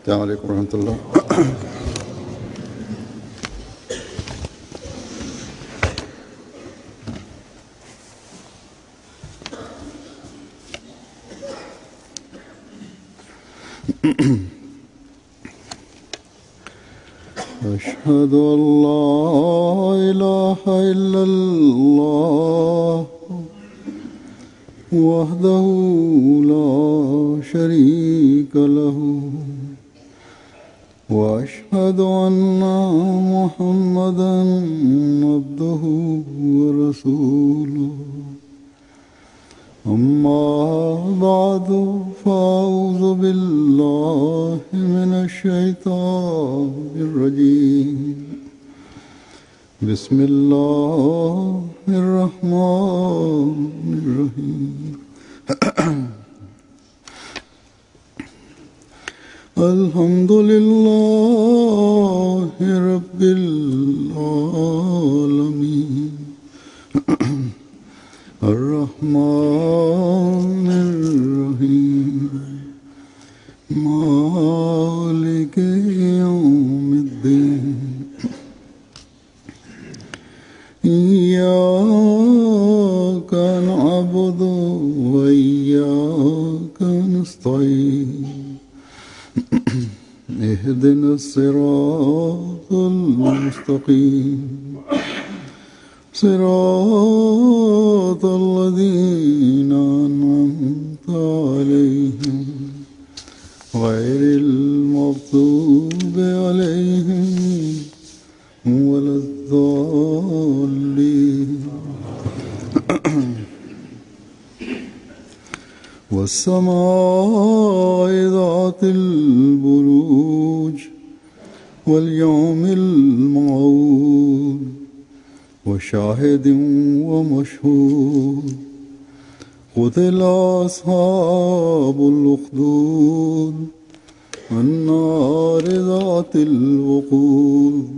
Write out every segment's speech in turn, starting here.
السلام علیکم ورحمۃ اللہ. أشهد أن لا إله إلا الله وحده لا شريك له وأشهد أن محمدا عبده ورسوله. أما بعد فأعوذ بالله من الشيطان الرجيم. بسم الله الرحمن الرحيم. الحمد لله رب العالمين الرحمن الرحيم مالك يوم الدين. إياك نعبد وإياك نستعين. اهدنا الصراط المستقيم صراط الذين أنعمت عليهم غير المغضوب عليهم ولا الضالين. والسماء ذات البروج واليوم الموعود وشاهد ومشهود. قتل أصحاب الأخدود النار ذات الوقود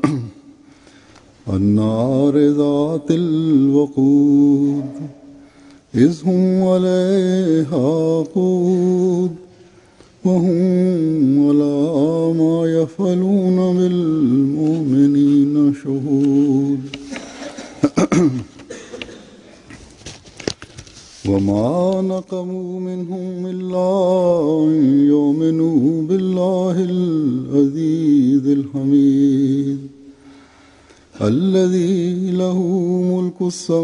النار ذات الوقود إذ هم عليها قود وهم على ما يفعلون بالمؤمنين شهود. وما نقموا منهم إلا أن يؤمنوا بالله العزيز الحميد الذي له ملك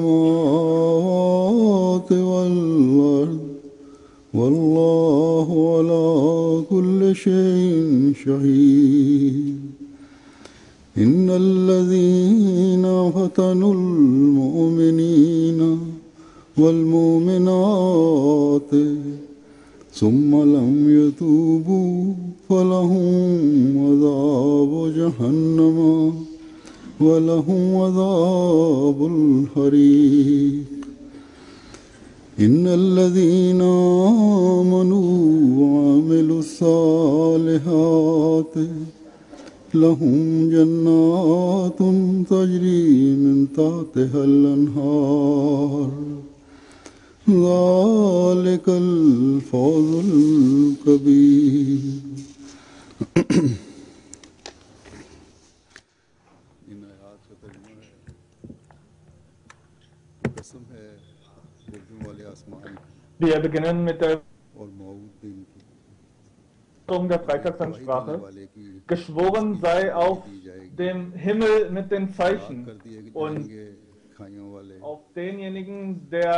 السماوات والأرض والله على كل شيء شهيد. إن الذين فتنوا المؤمنين والمؤمنات ثم لم يتوبوا فلهم عذاب جهنم ولهم عذاب الحريق. إن الذين آمنوا وعملوا الصالحات لهم جنات تجري من تحتها الأنهار ذلك الفوز الكبير. Wir beginnen mit der der Freitagsansprache. Geschworen sei auf dem Himmel mit den Zeichen und auf denjenigen, der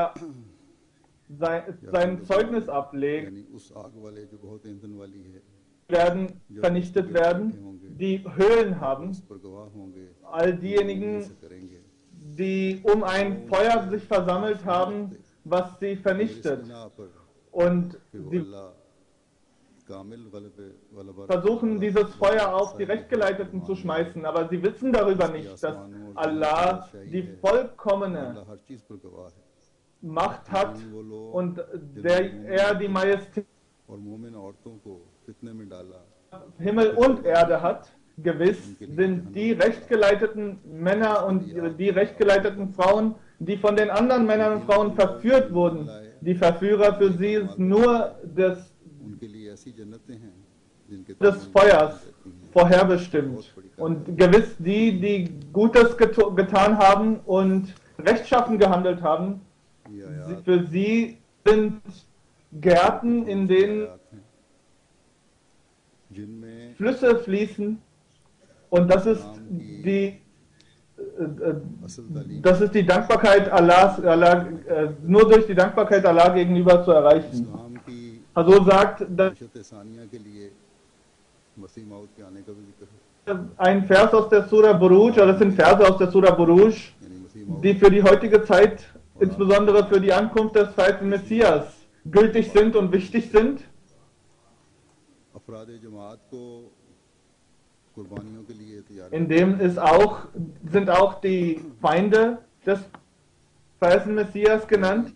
sein Zeugnis ablegt, werden vernichtet werden, die Höhlen haben. All diejenigen, die um ein Feuer sich versammelt haben, was sie vernichtet, und sie versuchen, dieses Feuer auf die Rechtgeleiteten zu schmeißen, aber sie wissen darüber nicht, dass Allah die vollkommene Macht hat und er die Majestät Himmel und Erde hat. Gewiss sind die rechtgeleiteten Männer und die rechtgeleiteten Frauen, die von den anderen Männern und Frauen verführt wurden. Die Verführer, für sie ist nur das जिनके des ताल्लुक Feuers रहती हैं, vorherbestimmt. Und gewiss die, die Gutes getan haben und rechtschaffen gehandelt haben, ये आयात für sie sind Gärten, in की denen आयात हैं जिनमें Flüsse fließen. Und das ist असल तालीम die Dankbarkeit Allahs, nur durch die Dankbarkeit Allah gegenüber zu erreichen. इस्लाम की Also sagt, dass बशत सानिया के लिए मसीह मौत के आने का भी जिक्र है, ein Vers aus der Surah Buruj, oder das sind Verse aus der Surah Buruj, यानी मसीह मौत die für die heutige Zeit, insbesondere für die Ankunft des zweiten Messias, gültig sind und wichtig sind. अफराद जमात को कुर्बानियों के लिए तैयार In dem sind auch die Feinde des zweiten Messias genannt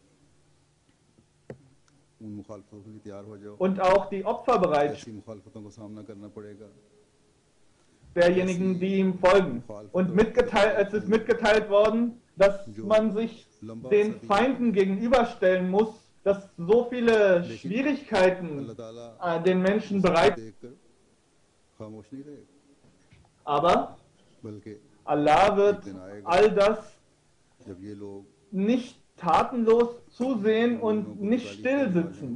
उन मुखालफतों के लिए तैयार हो जाओ, und auch die Opfer bereit ऐसी मुखालफतों का सामना करना पड़ेगा derjenigen, die ihm folgen. Und es ist mitgeteilt worden, dass man sich den Feinden gegenüberstellen muss, dass so viele Schwierigkeiten अल्लाह ताला den Menschen bereit sind. देखकर खामोश नहीं रहेगा, Aber बल्कि Allah wird all das जब ये लोग nicht tatenlos zusehen und nicht still sitzen.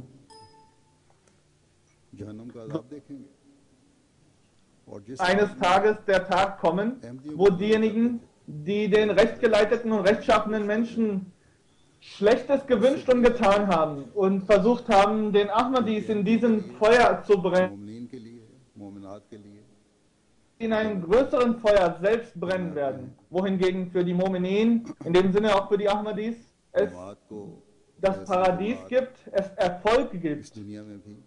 जहन्नम का अज़ाब देखेंगे और जिस Eines Tages der Tag kommen, wo diejenigen, die den rechtgeleiteten und rechtschaffenen Menschen Schlechtes gewünscht und getan haben und versucht haben, den Ahmadis in diesem Feuer zu brennen, मोमिनीन के लिए मोमिनात के लिए in einem größeren Feuer selbst brennen werden. Wohingegen für die Mominin, in dem Sinne auch für die Ahmadis, es जमात को das Paradies gibt, es Erfolg इस gibt. दुनिया में भी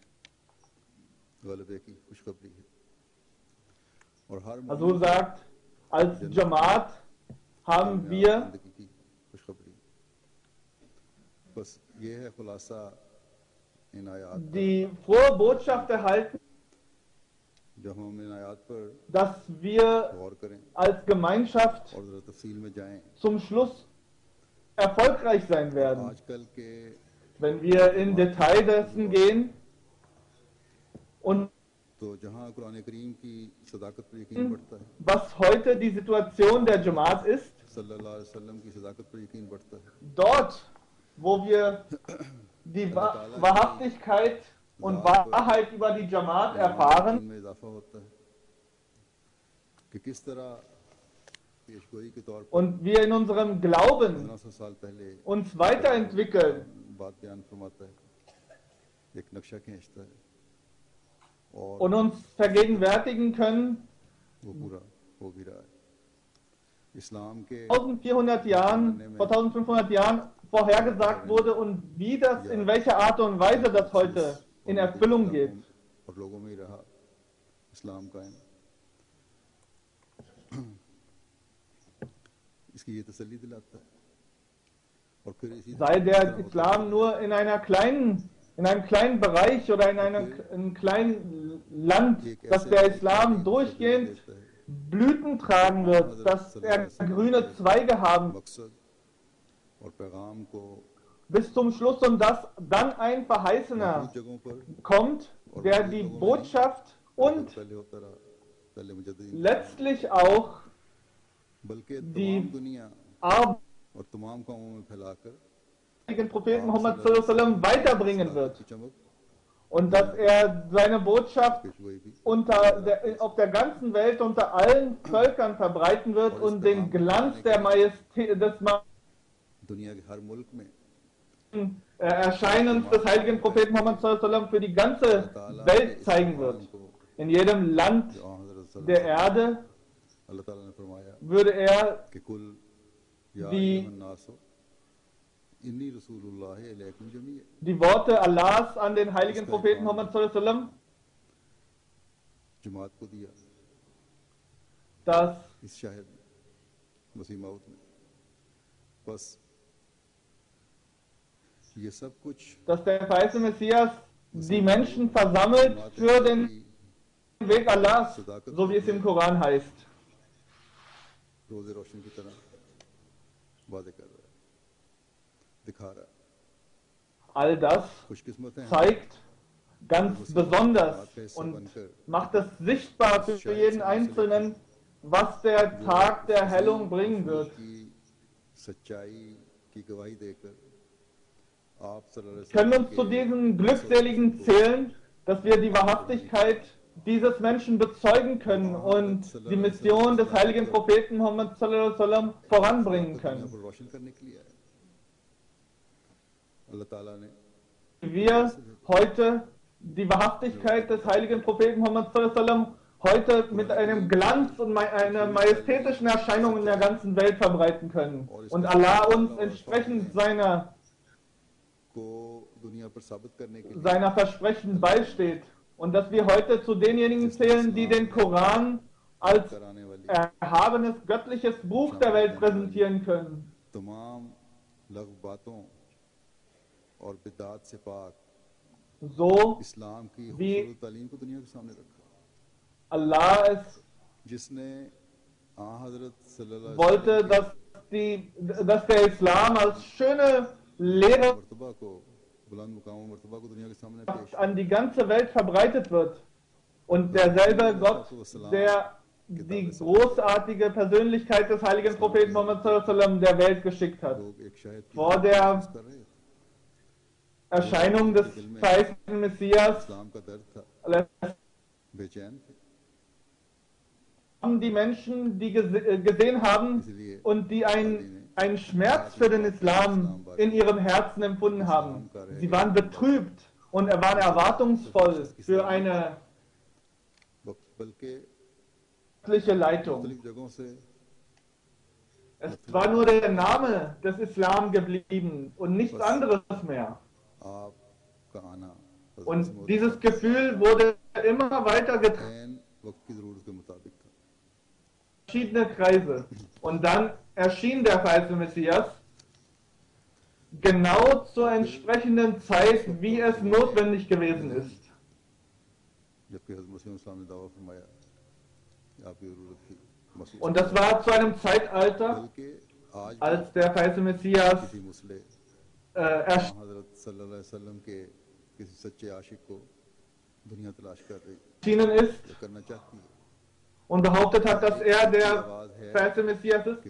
गलबे की खुशखबरी है और हर Also sagt, als Jamaat haben wir जिंदगी की खुशखबरी। बस ये है खुलासा इन आयात का, die frohe Botschaft erhalten, जब हम इन आयात पर dass wir गौर करें als Gemeinschaft और जरा तफसील में जाएं। zum Schluss erfolgreich sein werden. आजकल के Wenn wir in Detail dessen gehen und तो जहाँ कुरान करीम की सदाकत पर यकीन बढ़ता है, was heute die Situation der Jamaat ist, सल्लल्लाहु अलैहि वसल्लम की सदाकत पर यकीन बढ़ता है, dort, wo wir die Wahrhaftigkeit und Wahrheit über die Jamaat erfahren, में इजाफा होता है कि किस तरह पेशगोई के तौर पर und wir in unserem Glauben 1500 साल पहले uns weiterentwickeln बात बयान फरमाता है, एक नक्शा खींचता है और und uns vergegenwärtigen können, वो पूरा हो भी रहा है। इस्लाम के 1400 Jahren, vor 1500 Jahren vorhergesagt wurde und wie das, in welcher Art und Weise das heute in Erfüllung geht. और लोगों में ही रहा इस्लाम कायम। इसकी ये तसल्ली दिलाता है और फिर इसी Sei der Islam nur in einem kleinen Bereich oder in einem kleinen Land, dass der Islam durchgehend Blüten tragen wird, dass er grüne Zweige haben मकसद और पैगाम को bis zum Schluss und dass dann ein Verheißener कुछ जगहों पर kommt, der die Botschaft und पहले होता रहा, पहले मुजद्दिद, letztlich auch बल्कि die तमाम दुनिया Arbeit और तमाम कामों में फैलाकर den Propheten Muhammad sallallahu alaihi wasallam weiterbringen wird की चमक und dass er seine Botschaft पेशगोई भी auf der ganzen Welt unter allen Völkern verbreiten wird und den Glanz der Majestät des दुनिया के हर मुल्क में Erscheinens des heiligen Propheten Muhammad sallallahu alaihi wasallam für die ganze Welt zeigen wird. In jedem Land जो हज़रत der Erde अल्लाह ताला ने फरमाया würde er कि कुल या Die- अय्युहन्नासो इन्नी रसूलुल्लाहि अलैकुम जमीअ, die Worte Allahs an den heiligen Propheten Muhammad sallallahu alaihi wasallam, जमात को दिया dass इस शाहिद मसीह मौत में। बस ये सब कुछ der verheißene Messias die Menschen versammelt für den Weg Allahs, so wie es im Koran heißt. रोजे रोशन की तरह वादे कर रहा है, दिखा रहा है। All das खुशकिस्मत हैं zeigt, ganz besonders und macht es sichtbar für jeden Einzelnen, was der Tag der Erhellung bringen wird. Können uns zu diesen Glückseligen zählen, dass wir die Wahrhaftigkeit dieses Menschen bezeugen können und die Mission des heiligen Propheten Muhammad sallallahu alaihi wasallam voranbringen können. Wir heute die Wahrhaftigkeit des heiligen Propheten Muhammad sallallahu alaihi wasallam heute mit einem Glanz und einer majestätischen Erscheinung in der ganzen Welt verbreiten können und Allah uns entsprechend seiner Versprechen beisteht und dass wir heute zu denjenigen zählen, die den Koran als erhabenes göttliches Buch der Welt präsentieren können. So wie Allah es wollte, dass der Islam als schöne Lehre an die ganze Welt verbreitet wird. Und derselbe Gott, der die großartige Persönlichkeit des heiligen Propheten Muhammad sallallahu alaihi wasallam der Welt geschickt hat. Vor der Erscheinung des verheißenen Messias haben die Menschen, die gesehen haben und die einen Schmerz für den Islam in ihrem Herzen empfunden haben. Sie waren betrübt und waren erwartungsvoll für eine göttliche Leitung. Es war nur der Name des Islam geblieben und nichts anderes mehr. Und dieses Gefühl wurde immer weiter getragen. Verschiedene Kreise. Und dann erschien der verheißene Messias genau zur entsprechenden Zeit, wie es notwendig gewesen ist. Und das war zu einem Zeitalter, als der verheißene Messias erschienen ist und behauptet hat, dass er der verheißene Messias ist.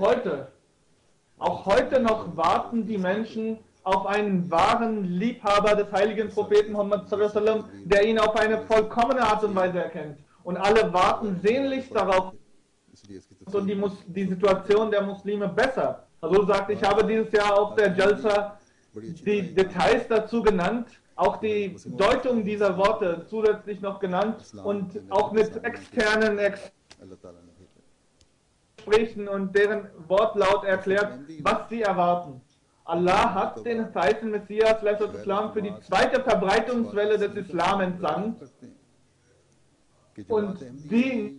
Auch heute noch warten die Menschen auf einen wahren Liebhaber des heiligen Propheten Muhammad sallallahu alaihi wasallam, der ihn auf eine vollkommene Art und Weise erkennt. Und alle warten sehnlichst darauf, und die Situation der Muslime besser. Also sagt, ich habe dieses Jahr auf der Jalsa die Details dazu genannt, auch die Deutung dieser Worte zusätzlich noch genannt und auch mit externen Gesprächen und deren Wortlaut erklärt, was sie erwarten. Allah hat den verheißenen Messias Islam für die zweite Verbreitungswelle des Islam entsandt und die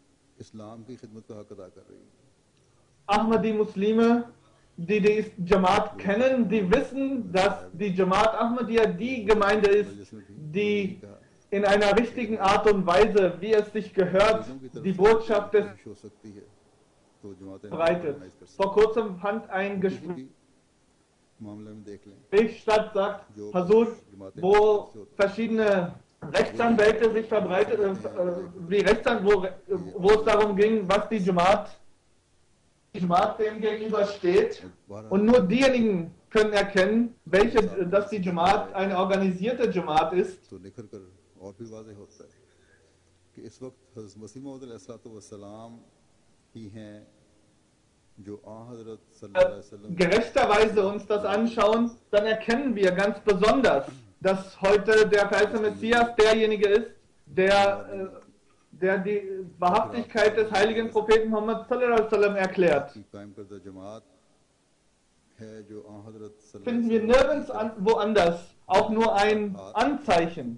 Ahmadi-Muslime, die die Jamaat kennen, die wissen, dass die Jamaat Ahmadiyya die Gemeinde ist, die in einer richtigen Art und Weise, wie es sich gehört, die Botschaft des verbreitet. Vor kurzem fand ein Gespräch statt, sagt Hazur, wo verschiedene Rechtsanwälte sich verbreitet, wo es darum ging, was die Jamaat dem gegenübersteht. Und nur diejenigen können erkennen, dass die Jamaat eine organisierte Jamaat ist. Gerechterweise uns das anschauen, dann erkennen wir ganz besonders, dass heute der verheißene Messias derjenige ist, der die Wahrhaftigkeit des heiligen Propheten Muhammad sallallahu alaihi wasallam erklärt. Finden wir nirgends woanders auch nur ein Anzeichen.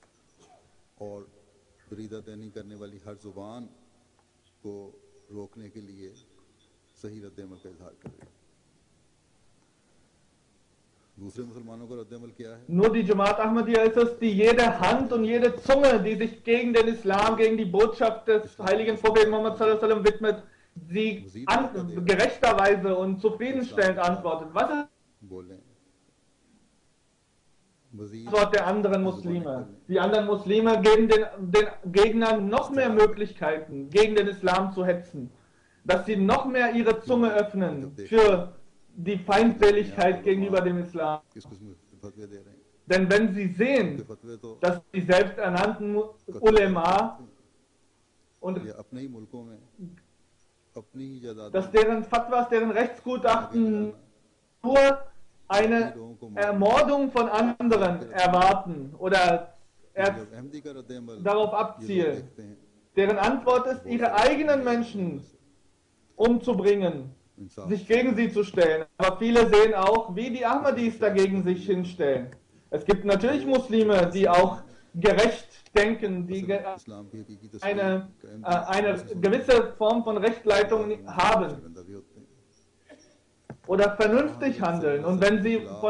Nur die Jamaat Ahmadiyya ist es, die jede Hand und jede Zunge, die sich gegen den Islam, gegen die Botschaft des heiligen Propheten Muhammad sallallahu alaihi wasallam widmet, sie gerechterweise und zufriedenstellend antwortet. Was ist Antwort der anderen Muslime. Die anderen Muslime geben den Gegnern noch mehr Möglichkeiten, gegen den Islam zu hetzen. Dass sie noch mehr ihre Zunge öffnen für die Feindseligkeit gegenüber dem Islam. Denn wenn sie sehen, dass die selbsternannten Ulema und dass deren Fatwas, deren Rechtsgutachten nur eine Ermordung von anderen erwarten oder darauf abzielen. Deren Antwort ist, ihre eigenen Menschen umzubringen, sich gegen sie zu stellen. Aber viele sehen auch, wie die Ahmadis dagegen sich hinstellen. Es gibt natürlich Muslime, die auch gerecht denken, die eine gewisse Form von Rechtleitung haben oder vernünftig handeln. Und wenn sie von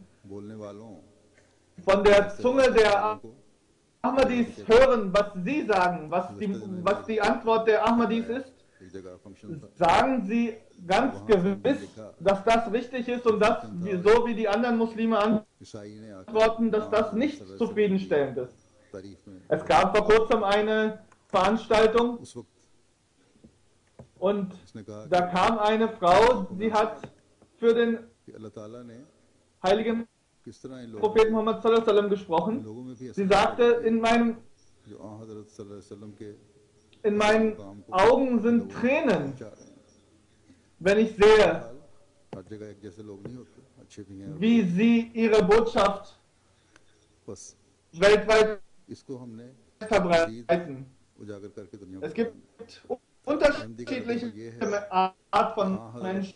der Zunge der Ahmadis hören, was sie sagen, was die Antwort der Ahmadis ist, sagen sie ganz gewiss, dass das richtig ist und dass, so wie die anderen Muslime antworten, dass das nicht zufriedenstellend ist. Es gab vor kurzem eine Veranstaltung und da kam eine Frau, die hat für den heiligen Propheten Muhammad sallallahu alaihi wasallam gesprochen. Sie sagte, in meinen Augen sind Tränen, wenn ich sehe, wie sie ihre Botschaft weltweit verbreiten. Es gibt unterschiedliche Art von Menschen,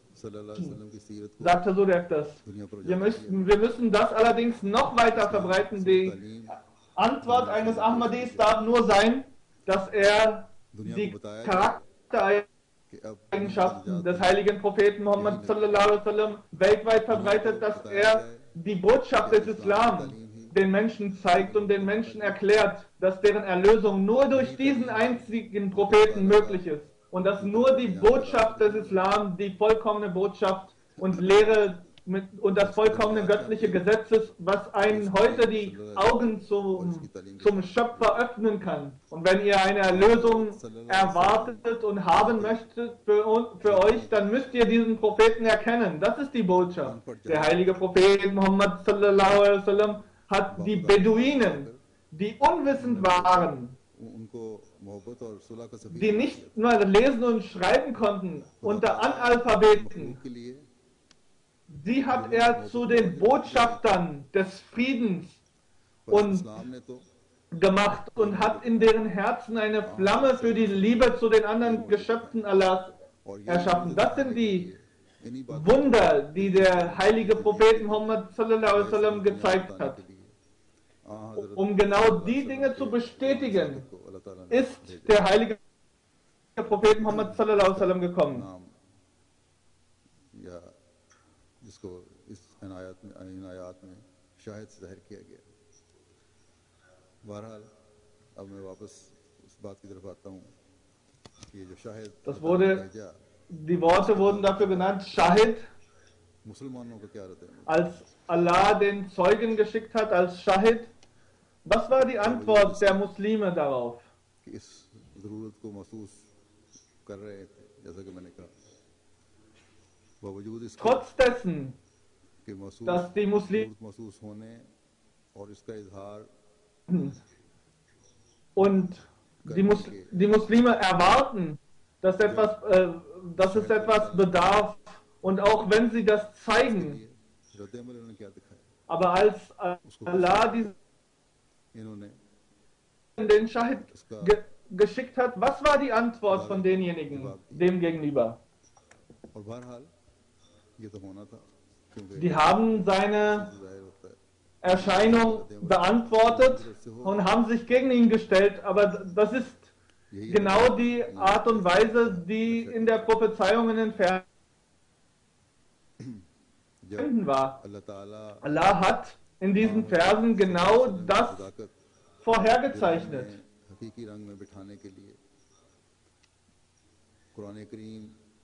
sagte Suref das. Wir müssen das allerdings noch weiter verbreiten. Die Antwort eines Ahmadis darf nur sein, dass er die Charaktereigenschaften des heiligen Propheten Muhammad sallallahu alaihi wasallam weltweit verbreitet, dass er die Botschaft des Islam den Menschen zeigt und den Menschen erklärt, dass deren Erlösung nur durch diesen einzigen Propheten möglich ist und dass nur die Botschaft des Islam, die vollkommene Botschaft und Lehre und das vollkommene göttliche Gesetz ist, was einen heute die Augen zum Schöpfer öffnen kann. Und wenn ihr eine Erlösung erwartet und haben möchtet für euch, dann müsst ihr diesen Propheten erkennen. Das ist die Botschaft. Der heilige Prophet Muhammad sallallahu alaihi wasallam hat die Beduinen, die unwissend waren, die nicht nur lesen und schreiben konnten, unter Analphabeten, die hat er zu den Botschaftern des Friedens gemacht und hat in deren Herzen eine Flamme für die Liebe zu den anderen Geschöpfen Allahs erschaffen. Das sind die Wunder, die der heilige Prophet Muhammad sallallahu alaihi wasallam gezeigt hat. Um genau die Dinge zu bestätigen, ist der heilige Prophet Muhammad sallallahu alaihi wasallam gekommen. Die Worte wurden dafür genannt, Shahid, als Allah den Zeugen geschickt hat, als Shahid. Was war die Antwort der Muslime darauf? Trotz dessen, dass die Muslime und die Muslime erwarten, dass es etwas bedarf und auch wenn sie das zeigen, aber als Allah den Shahid geschickt hat, was war die Antwort von denjenigen dem gegenüber? Die haben seine Erscheinung beantwortet und haben sich gegen ihn gestellt, aber das ist genau die Art und Weise, die in der Prophezeiung in den Versen war. Allah hat in diesen Versen genau das vorhergezeichnet.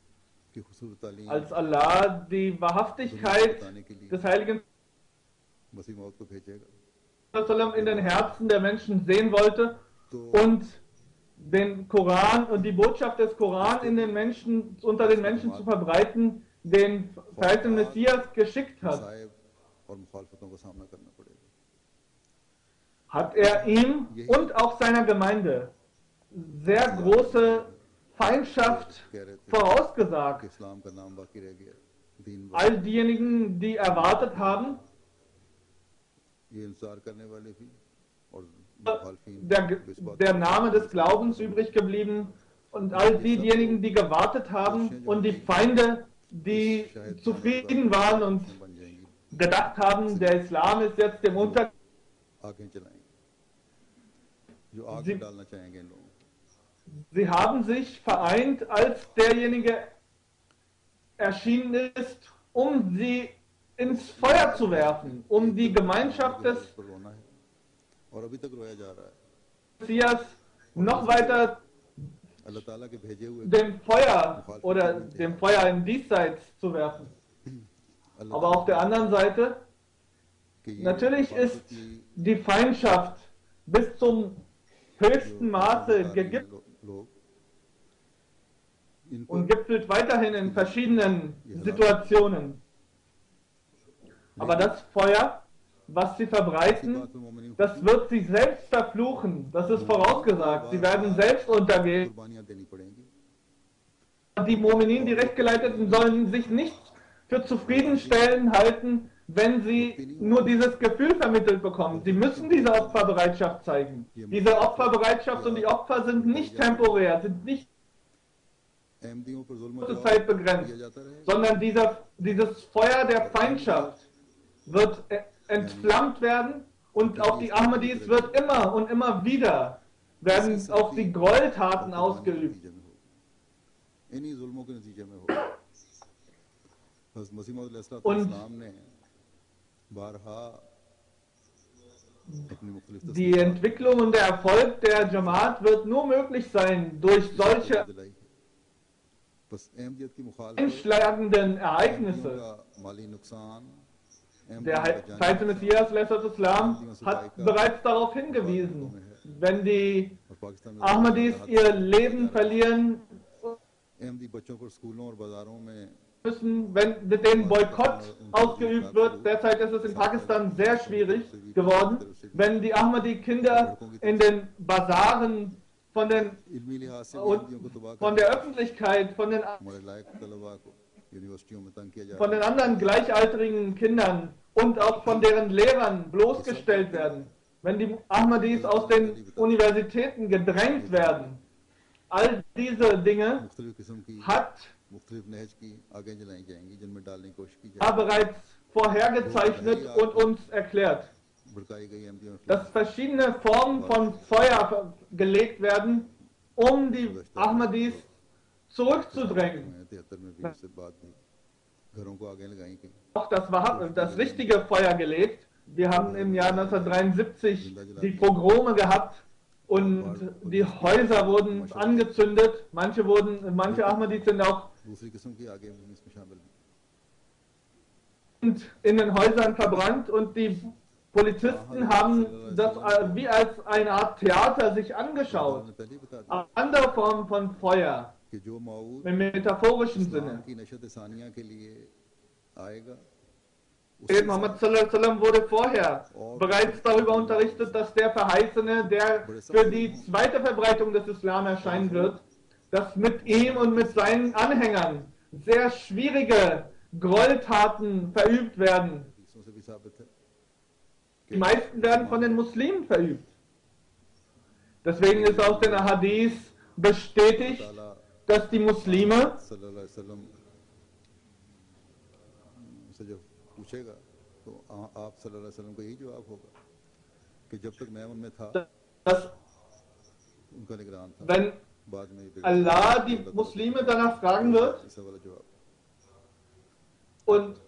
Als Allah die Wahrhaftigkeit des heiligen in den Herzen der Menschen sehen wollte und den Koran und die Botschaft des Koran in den Menschen, unter den Menschen zu verbreiten, den verheißenen Messias geschickt hat, hat er ihm und auch seiner Gemeinde sehr große Feindschaft vorausgesagt. All diejenigen, die erwartet haben, der Name des Glaubens übrig geblieben, und all diejenigen, die gewartet haben, und die Feinde, die zufrieden waren und gedacht haben, der Islam ist jetzt im Untergang. Sie haben sich vereint, als derjenige erschienen ist, um sie ins Feuer zu werfen, um die Gemeinschaft des Messias noch weiter dem Feuer oder dem Feuer im Diesseits zu werfen. Aber auf der anderen Seite, natürlich ist die Feindschaft bis zum höchsten Maße gegipfelt und gipfelt weiterhin in verschiedenen Situationen. Aber das Feuer, was sie verbreiten, das wird sie selbst verfluchen. Das ist vorausgesagt. Sie werden selbst untergehen. Die Mu'minin, die Rechtgeleiteten, sollen sich nicht für zufriedenstellend halten, wenn sie nur dieses Gefühl vermittelt bekommen. Sie müssen diese Opferbereitschaft zeigen. Diese Opferbereitschaft und die Opfer sind nicht temporär, sind nicht zur Zeit begrenzt, sondern dieses Feuer der Feindschaft wird entflammt werden, und auch die Ahmadis wird immer und immer wieder werden auf die Gräueltaten ausgeübt. Und die Entwicklung und der Erfolg der Jamaat wird nur möglich sein durch solche einschlagenden Ereignisse. Der verheißene Messias hat bereits darauf hingewiesen, wenn die Ahmadis ihr Leben verlieren müssen, wenn mit dem Boykott ausgeübt wird. Derzeit ist es in Pakistan sehr schwierig geworden, wenn die Ahmadi-Kinder in den Basaren von der Öffentlichkeit, von den anderen gleichaltrigen Kindern und auch von deren Lehrern bloßgestellt werden, wenn die Ahmadis aus den Universitäten gedrängt werden. All diese Dinge hat bereits vorhergezeichnet und uns erklärt, dass verschiedene Formen von Feuer gelegt werden, um die Ahmadis zurückzudrängen. Auch das richtige Feuer gelegt. Wir haben im Jahr 1973 die Pogrome gehabt und die Häuser wurden angezündet. Manche Ahmadis sind auch in den Häusern verbrannt, und die Polizisten haben das wie als eine Art Theater sich angeschaut. Andere Formen von Feuer im metaphorischen Sinne. Muhammad sallallahu alaihi wasallam wurde vorher bereits darüber unterrichtet, dass der Verheißene, der für die zweite Verbreitung des Islam erscheinen wird, dass mit ihm und mit seinen Anhängern sehr schwierige Gräueltaten verübt werden. Die meisten werden von den Muslimen verübt. Deswegen ist aus den Ahadith bestätigt, dass die Muslime dass wenn Allah die Muslime danach fragen wird, und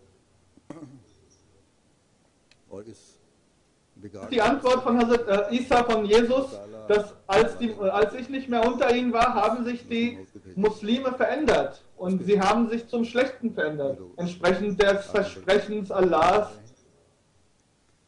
die Antwort von Hazrat Isa von Jesus, dass als ich nicht mehr unter ihnen war, haben sich die Muslime verändert und sie haben sich zum Schlechten verändert, entsprechend des Versprechens Allahs.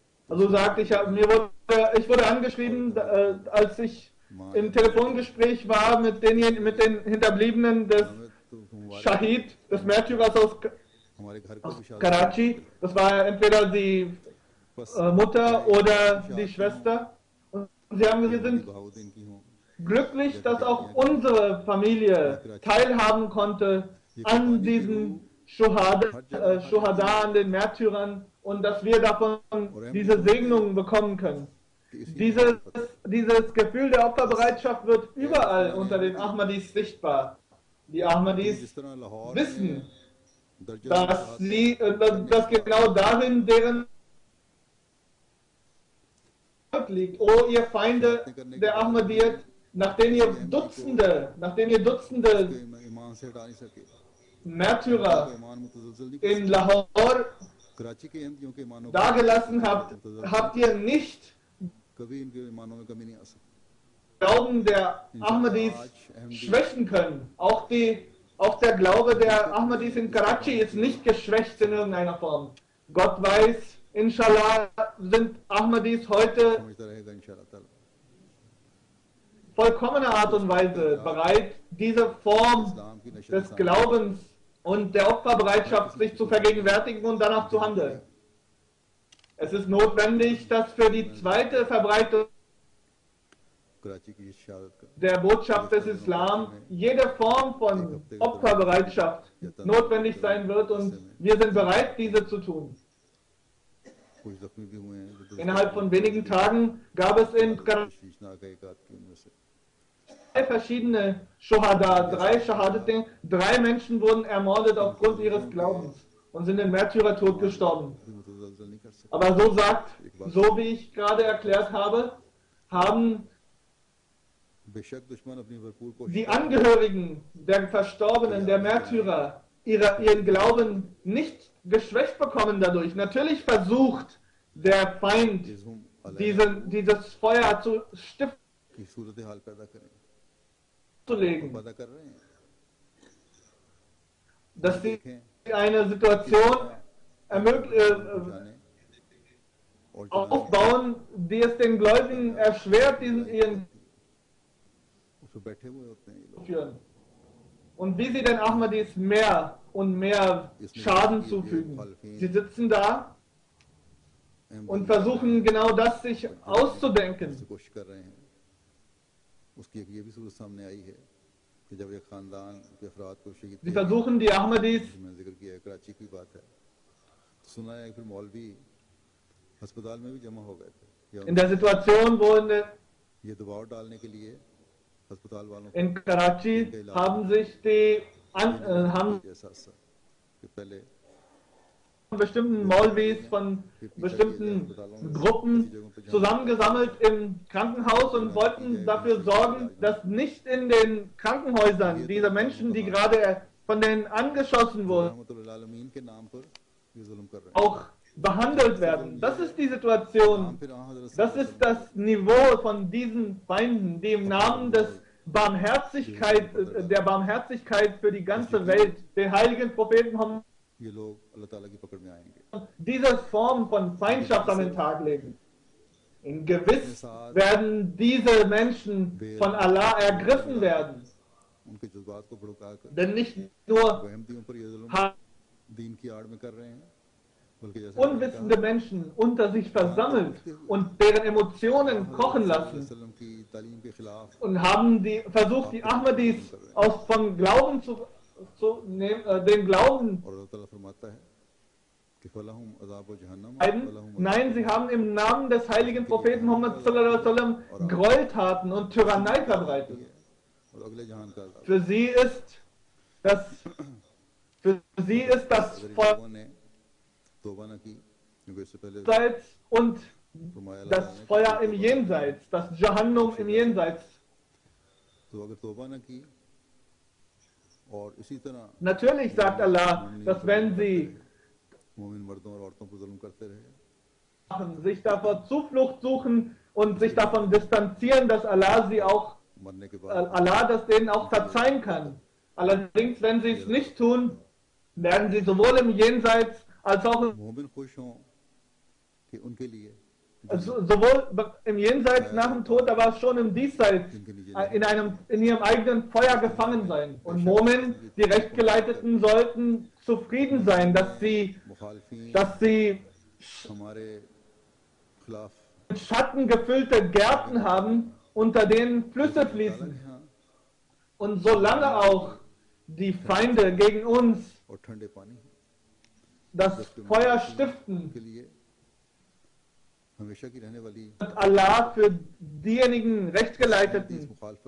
Also sagt, ich wurde angeschrieben, als ich im Telefongespräch war mit den Hinterbliebenen des Shahid, des Märtyrers aus Karachi. Das war entweder die Mutter oder die Schwester. Und sie haben gesagt, wir sind glücklich, dass auch unsere Familie teilhaben konnte an diesen Schuhada, an den Märtyrern, und dass wir davon diese Segnungen bekommen können. Dieses Gefühl der Opferbereitschaft wird überall unter den Ahmadis sichtbar. Die Ahmadis wissen, dass genau darin deren liegt. Oh, ihr Feinde der Ahmadiyyat, nachdem ihr Dutzende Märtyrer in Lahore dagelassen habt, habt ihr nicht Glauben der Ahmadis schwächen können. Auch der Glaube der Ahmadis in Karachi ist nicht geschwächt in irgendeiner Form. Gott weiß, inshallah sind Ahmadis heute vollkommener Art und Weise bereit, diese Form des Glaubens und der Opferbereitschaft sich zu vergegenwärtigen und danach zu handeln. Es ist notwendig, dass für die zweite Verbreitung der Botschaft des Islam jede Form von Opferbereitschaft notwendig sein wird, und wir sind bereit, diese zu tun. Innerhalb von wenigen Tagen gab es in Karachi verschiedene Shuhada, 3 Shahadaten, 3 Menschen wurden ermordet aufgrund ihres Glaubens und sind in Märtyrertod gestorben. Aber so wie ich gerade erklärt habe, haben die Angehörigen der Verstorbenen, der Märtyrer, ihren Glauben nicht geschwächt bekommen dadurch. Natürlich versucht der Feind, dieses Feuer zu stiften, zu legen, dass sie eine Situation aufbauen, die es den Gläubigen erschwert, ihren führen. Und wie sie den Ahmadis mehr und mehr Schaden zufügen. Sie sitzen da und versuchen genau das sich auszudenken. Sie versuchen die Ahmadis in der Situation, wo in Karachi haben sich die bestimmten Maulvis von bestimmten Gruppen zusammengesammelt im Krankenhaus und wollten dafür sorgen, dass nicht in den Krankenhäusern diese Menschen, die gerade von denen angeschossen wurden, auch behandelt werden. Das ist die Situation, das ist das Niveau von diesen Feinden, die im Namen der Barmherzigkeit für die ganze Welt, den heiligen Propheten Muhammad, diese Form von Feindschaft an den Tag legen. In Gewiss werden diese Menschen von Allah ergriffen werden. Denn nicht nur unwissende Menschen unter sich versammelt und deren Emotionen kochen lassen und haben versucht, die Ahmadis vom Glauben den Glauben. Nein, sie haben im Namen des heiligen Propheten Muhammad Gräueltaten und Tyrannei verbreitet. Für sie ist das Volk und das Feuer im Jenseits, das Jahannam im Jenseits. Natürlich sagt Allah, dass wenn sie sich davor Zuflucht suchen und sich davon distanzieren, dass Allah das denen auch verzeihen kann. Allerdings, wenn sie es nicht tun, werden sie sowohl im Jenseits als auch sowohl im Jenseits nach dem Tod, aber schon im Diesseits in ihrem eigenen Feuer gefangen sein. Und Momen, die Rechtgeleiteten, sollten zufrieden sein, dass sie mit Schatten gefüllte Gärten haben, unter denen Flüsse fließen. Und solange auch die Feinde gegen uns das Feuer stiften, wird Allah für diejenigen Rechtgeleiteten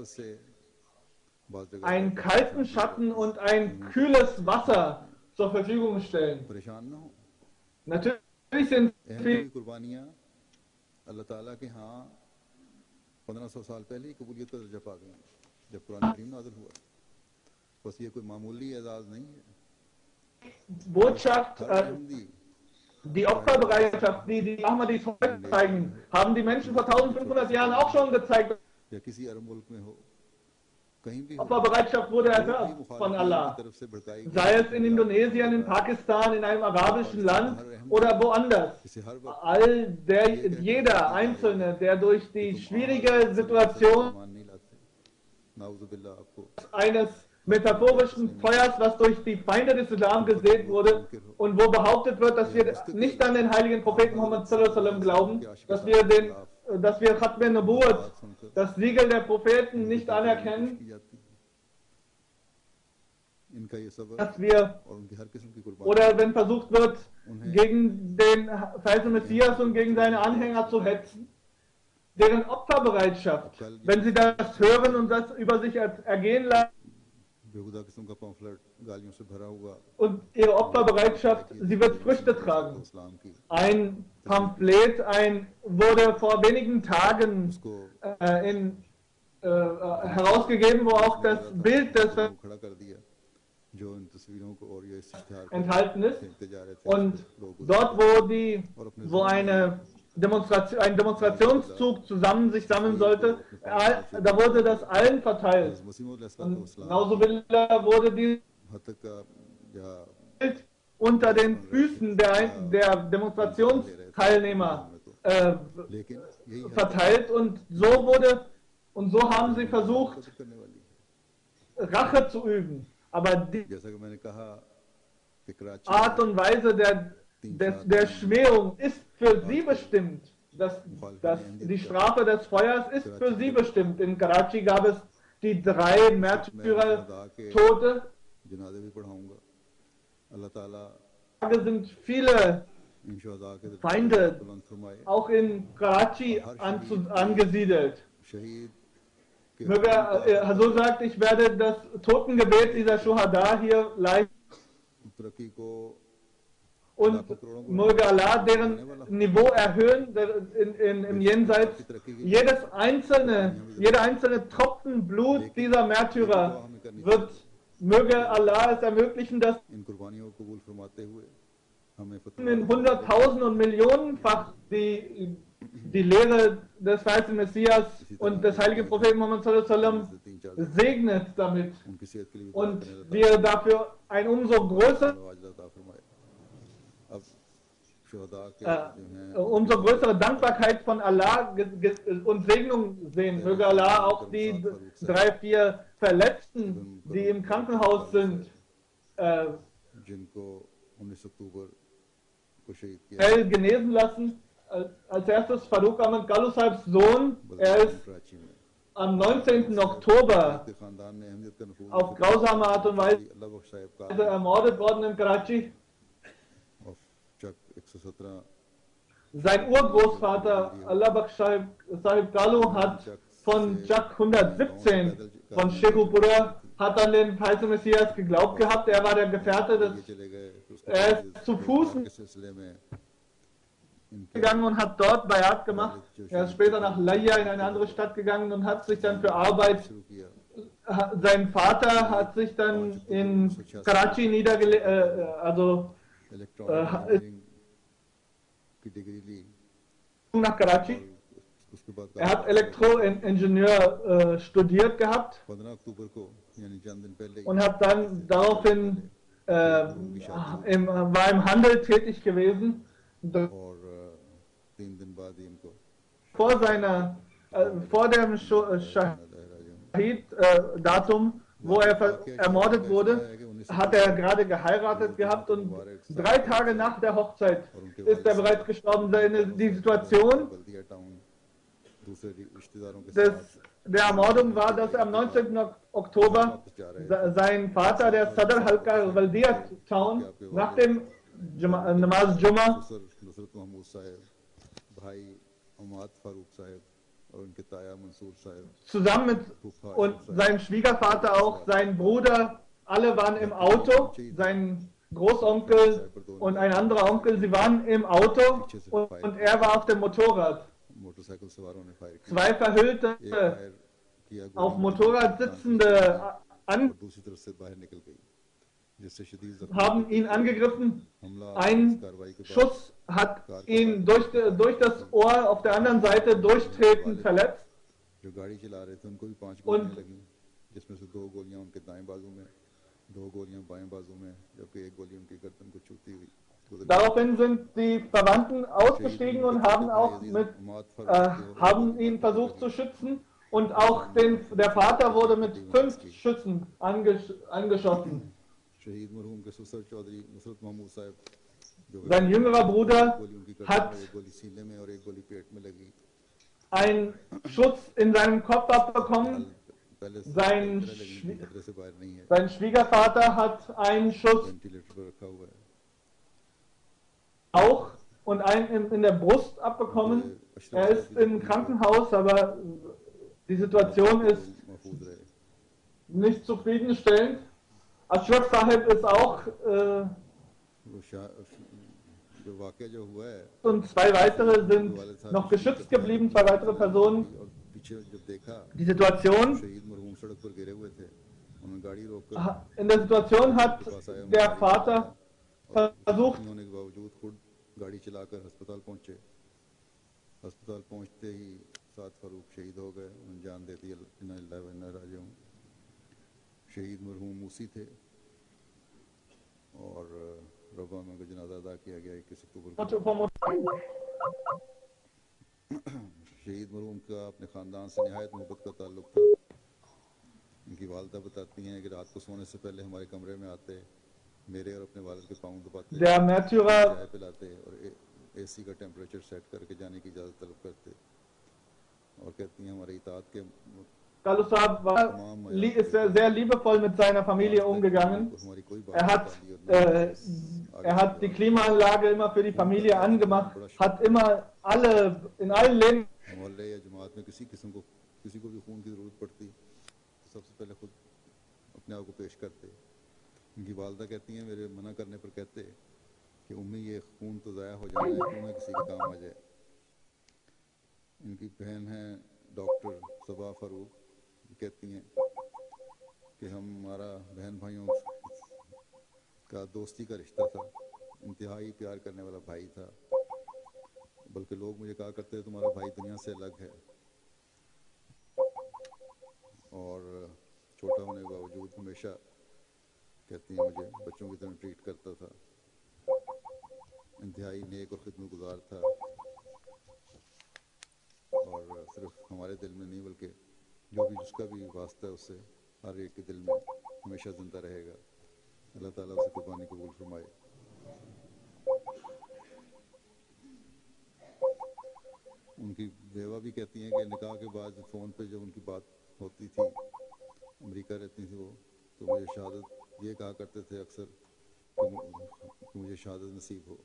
einen kalten Schatten und ein kühles Wasser zur Verfügung stellen. Natürlich sind viele अल्लाह ताला के यहाँ 1500 साल पहले ही कबूलियत का दर्जा पा गए जब कुरान करीम नाज़िल हुआ बस ये कोई मामूली एजाज़ नहीं है Botschaft, die Opferbereitschaft, die die Ahmadis heute zeigen, haben die Menschen vor 1500 Jahren auch schon gezeigt. या किसी अरब मुल्क में हो Opferbereitschaft wurde erhört von Allah. Sei es in Indonesien, in Pakistan, in einem arabischen Land oder woanders. Jeder Einzelne, der durch die schwierige Situation eines metaphorischen Feuers, was durch die Feinde des Islam gesät wurde und wo behauptet wird, dass wir nicht an den heiligen Propheten Muhammad sallallahu alaihi wasallam glauben, dass wir Khatm an-Nubuwwat, das Siegel der Propheten, nicht anerkennen, dass wir, oder wenn versucht wird, gegen den falschen Messias und gegen seine Anhänger zu hetzen, deren Opferbereitschaft, wenn sie das hören und das über sich ergehen lassen, und ihre Opferbereitschaft, sie wird Früchte tragen. Ein Pamphlet wurde vor wenigen Tagen herausgegeben, wo auch das Bild des enthalten ist. Und dort, wo ein Demonstrationszug sich sammeln sollte, da wurde das allen verteilt. Und Nauzubillah wurde dieses Bild unter den Füßen der Demonstrationsteilnehmer verteilt und so haben sie versucht, Rache zu üben. Aber die Art und Weise der Schmähung ist für sie bestimmt. Die Strafe des Feuers ist für sie bestimmt. In Karachi gab es die 3 Märtyrer-Tote. Es sind viele Feinde auch in Karachi angesiedelt. Hazur sagt, ich werde das Totengebet dieser Shuhada hier leisten und möge Allah deren Niveau erhöhen im Jenseits. Jeder einzelne Tropfen Blut dieser Märtyrer möge Allah es ermöglichen, dass in Hunderttausend und Millionenfach die Lehre des verheißenen Messias und des heiligen Propheten Muhammad sallallahu alaihi wasallam segnet damit und wir dafür ein umso größere Dankbarkeit von Allah und Segnung sehen. Möge Allah auch die 3, 4 Verletzten, die im Krankenhaus sind, hell genesen lassen. Als erstes Farooq Ahmad Kalu Sahibs Sohn, er ist am 19. Oktober auf grausame Art und Weise ermordet worden in Karachi. Sein Urgroßvater Allah Bakhsh Sahib Kalu hat von Chak 117 von Shekhupura hat an den verheißenen Messias geglaubt gehabt. Er war der Gefährte er ist zu Fuß gegangen und hat dort Bayat gemacht. Er ist später nach Laya in eine andere Stadt gegangen und hat sich dann für Arbeit, sein Vater hat sich dann in Karachi nach Karachi. Er hat Elektroingenieur studiert gehabt und hat dann daraufhin war im Handel tätig gewesen. vor dem Shahid-Datum, wo er ermordet wurde, hat er gerade geheiratet gehabt und 3 Tage nach der Hochzeit ist er bereits gestorben. Die Situation der Ermordung war, dass am 19. Oktober sein Vater, der Sadr Halqa Waldiya Town, nach dem Namaz Jumma zusammen mit und sein Schwiegervater auch, sein Bruder, alle waren im Auto, sein Großonkel und ein anderer Onkel, sie waren im Auto und er war auf dem Motorrad. 2 verhüllte, auf Motorrad sitzende haben ihn angegriffen. Ein Schuss hat ihn durch das Ohr auf der anderen Seite durchtretend verletzt. Und daraufhin sind die Verwandten ausgestiegen und haben ihn versucht zu schützen. Und auch der Vater wurde mit 5 Schüssen angeschossen. Sein jüngerer Bruder hat einen Schuss in seinem Kopf abbekommen. Sein Schwiegervater hat einen Schuss auch und einen in der Brust abbekommen. Er ist im Krankenhaus, aber die Situation ist nicht zufriedenstellend. Ashraf Sahib ist auch und 2 weitere sind noch geschützt geblieben, 2 weitere Personen. Die Situation, in der Situation hat der Vater versucht, شہید مرحوم موسی تھے اور ربا میں کا جنازہ ادا کیا گیا 21 اکتوبر کو. شہید مرحوم کا اپنے خاندان سے نہایت محبت کا تعلق تھا. ان کی والدہ بتاتی ہیں کہ رات کو سونے سے پہلے ہمارے کمرے میں آتے, میرے اور اپنے والد کے پاؤں دباتے, چائے پلاتے اور اے سی کا ٹیمپریچر سیٹ کر کے جانے کی اجازت طلب کرتے, اور کہتی ہیں ہماری اطاعت کے Kalu Saab ist sehr liebevoll mit seiner Familie umgegangen. Er hat die Klimaanlage immer für die Familie angemacht, hat immer in allen Läden کسی کو بھی خون کی ضرورت پڑتی سب سے پہلے خود اپنے آپ کو پیش کرتے. ان کی والدہ کہتی ہیں میرے منع کرنے پر کہتے کہ امی یہ خون تو ضائع ہو جانا ہے, کیوں نہ کسی کے کام آ جائے. ان کی بہن ہیں ڈاکٹر صبا فاروق, کہتی ہیں کہ ہمارا بہن بھائیوں کا دوستی کا رشتہ تھا, انتہائی پیار کرنے والا بھائی تھا, بلکہ لوگ مجھے کہا کرتے تمہارا بھائی دنیا سے الگ ہے, اور چھوٹا ہونے کے باوجود ہمیشہ کہتی ہیں مجھے بچوں کی طرح ٹریٹ کرتا تھا, انتہائی نیک اور خدمت گزار تھا, اور صرف ہمارے دل میں نہیں بلکہ جو بھی جس کا بھی واسطہ ہے اس سے ہر ایک کے دل میں ہمیشہ زندہ رہے گا. اللہ تعالیٰ اسے قربانی قبول فرمائے. ان کی بیوہ بھی کہتی ہیں کہ نکاح کے بعد فون پہ جب ان کی بات ہوتی تھی, امریکہ رہتی تھی وہ, تو مجھے شہادت یہ کہا کرتے تھے اکثر کہ مجھے شہادت نصیب ہو.